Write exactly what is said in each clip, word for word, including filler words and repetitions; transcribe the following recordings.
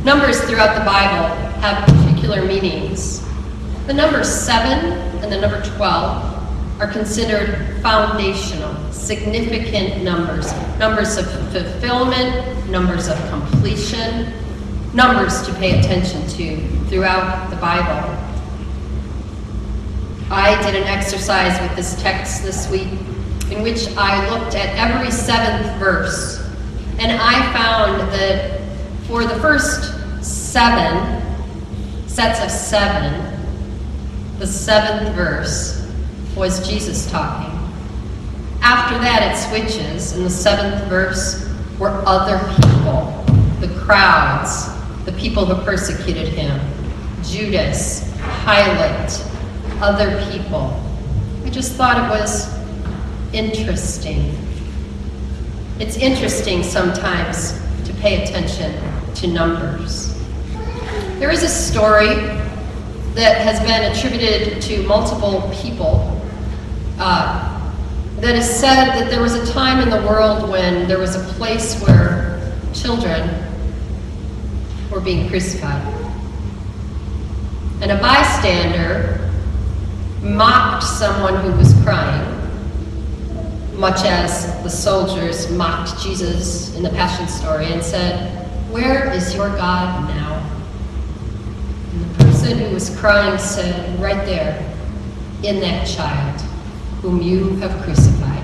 Numbers throughout the Bible have particular meanings. The number seven and the number twelve are considered foundational, significant numbers. Numbers of fulfillment, numbers of completion, numbers to pay attention to throughout the Bible. I did an exercise with this text this week in which I looked at every seventh verse, and I found that for the first seven sets of seven, the seventh verse was Jesus talking. After that it switches, and the seventh verse were other people, the crowds, the people who persecuted him, Judas, Pilate, other people. I just thought it was interesting. It's interesting sometimes to pay attention to numbers. There is a story that has been attributed to multiple people uh, that has said that there was a time in the world when there was a place where children were being crucified. And a bystander mocked someone who was crying, much as the soldiers mocked Jesus in the Passion story and said, "Where is your God now?" And the person who was crying said, "Right there, in that child whom you have crucified."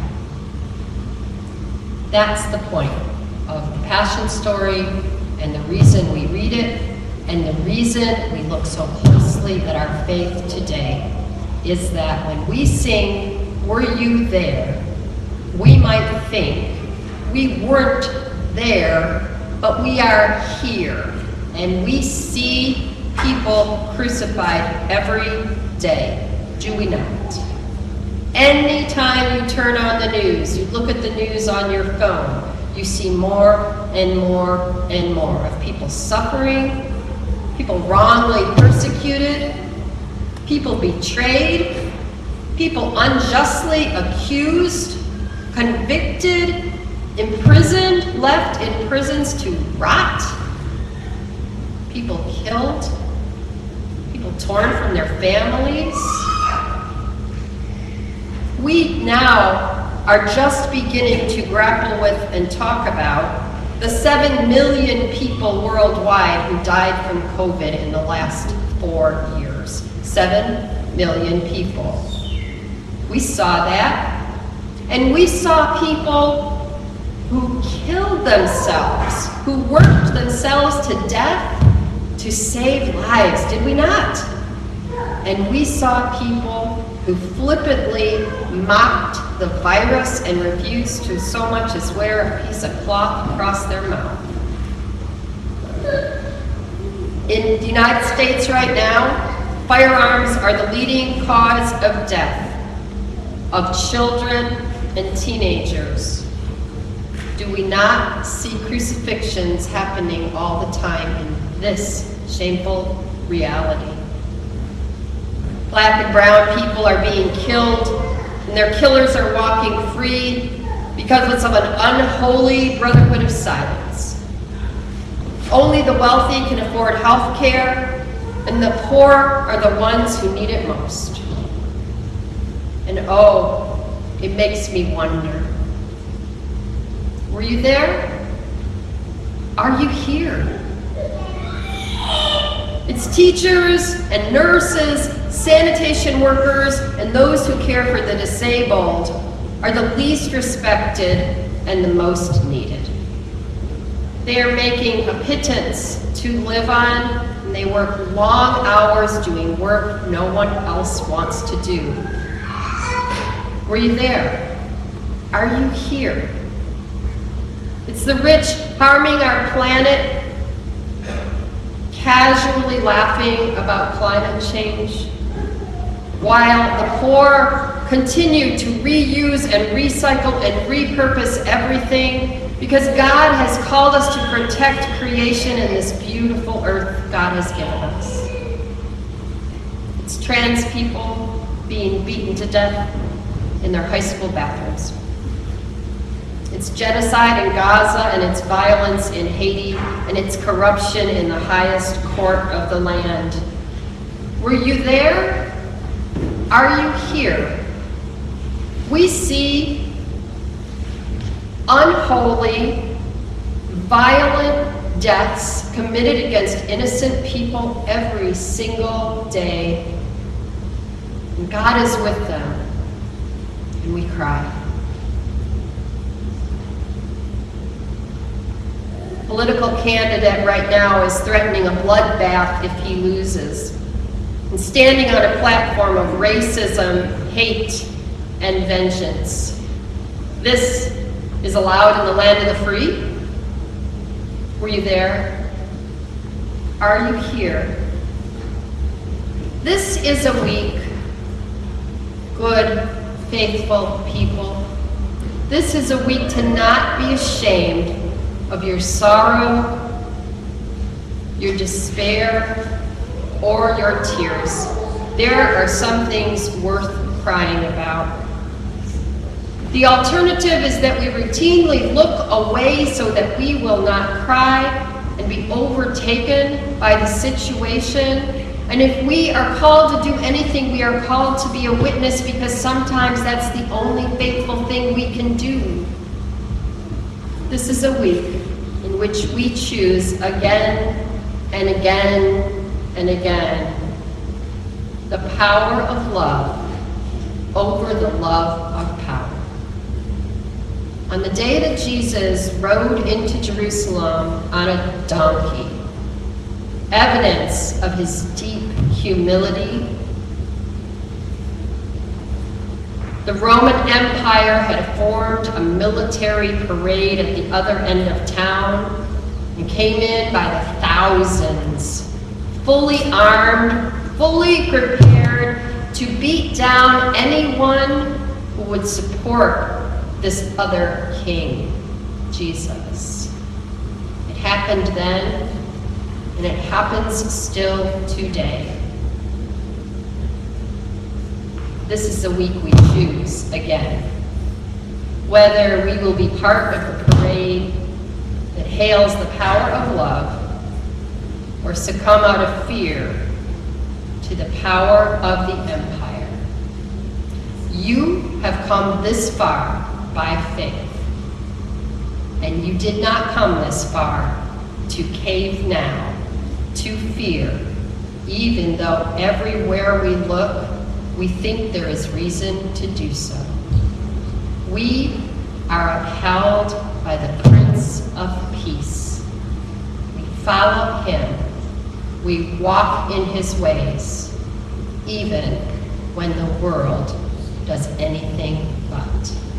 That's the point of the Passion story, and the reason we read it, and the reason we look so closely at our faith today, is that when we sing, "Were you there?" we might think we weren't there, but we are here, and we see people crucified every day. Do we not? Anytime you turn on the news, you look at the news on your phone, you see more and more and more of people suffering, people wrongly persecuted, people betrayed, people unjustly accused, convicted, imprisoned, left in prisons to rot, people killed, people torn from their families. We now are just beginning to grapple with and talk about the seven million people worldwide who died from COVID in the last four years. Seven million people. We saw that. And we saw people who killed themselves, who worked themselves to death to save lives, did we not? And we saw people who flippantly mocked the virus and refused to so much as wear a piece of cloth across their mouth. In the United States right now, firearms are the leading cause of death of children and teenagers. Do we not see crucifixions happening all the time in this shameful reality? Black and brown people are being killed, and their killers are walking free because of an unholy brotherhood of silence. Only the wealthy can afford health care, and the poor are the ones who need it most. And oh, it makes me wonder, were you there? Are you here? It's teachers and nurses, sanitation workers, and those who care for the disabled are the least respected and the most needed. They are making a pittance to live on, and they work long hours doing work no one else wants to do. Were you there? Are you here? It's the rich harming our planet, casually laughing about climate change, while the poor continue to reuse and recycle and repurpose everything because God has called us to protect creation and this beautiful earth God has given us. It's trans people being beaten to death in their high school bathrooms. its genocide in Gaza and its violence in Haiti and its corruption in the highest court of the land. Were you there? Are you here? We see unholy, violent deaths committed against innocent people every single day. And God is with them, and we cry. Political candidate right now is threatening a bloodbath if he loses, and standing on a platform of racism, hate, and vengeance. This is allowed in the land of the free? Were you there? Are you here? This is a week, good, faithful people. This is a week to not be ashamed of your sorrow, your despair, or your tears. There are some things worth crying about. The alternative is that we routinely look away so that we will not cry and be overtaken by the situation. And if we are called to do anything, we are called to be a witness, because sometimes that's the only faithful thing we can do. This is a week in which we choose again and again and again the power of love over the love of power. On the day that Jesus rode into Jerusalem on a donkey, evidence of his deep humility, the Roman Empire had formed a military parade at the other end of town and came in by the thousands, fully armed, fully prepared to beat down anyone who would support this other king, Jesus. It happened then, and it happens still today. This is the week we choose again, whether we will be part of the parade that hails the power of love, or succumb out of fear to the power of the empire. You have come this far by faith, and you did not come this far to cave now, to fear, even though everywhere we look, we think there is reason to do so. We are upheld by the Prince of Peace. We follow him. We walk in his ways, even when the world does anything but.